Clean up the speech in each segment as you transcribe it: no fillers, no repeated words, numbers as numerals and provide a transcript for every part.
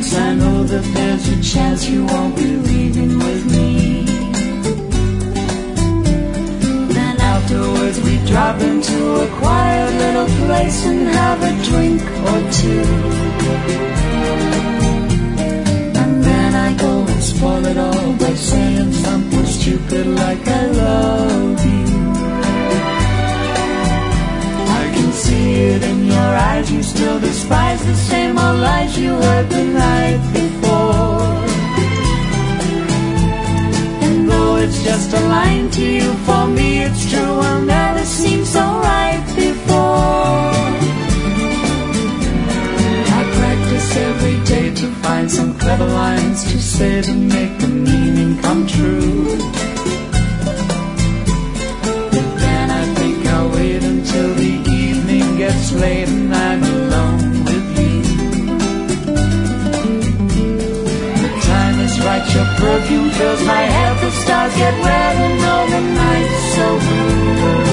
once I know that there's a chance you won't be leaving with me. Then afterwards we drop into a quiet little place and have a drink or two. And then I go and spoil it all by saying something stupid like I love you. I can see it in your eyes, you still despise the same old lies you heard the night before. And though it's just a line to you, for me it's true, I'll never seem so right before. I practice every day to find some clever lines to say to make the meaning come true. But then I think I'll wait until the evening gets late and I'm alone with you. The time is right, your perfume fills my head, the stars get red and all the night's so blue.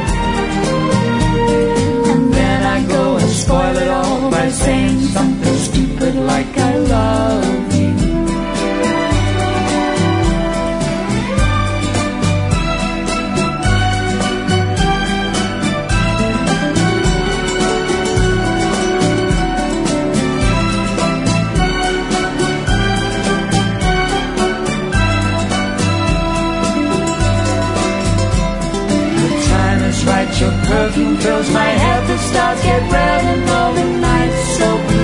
And then I go and spoil it all by saying something stupid like I love you. Right, your perfume fills my head, the stars get red and all the night's so blue.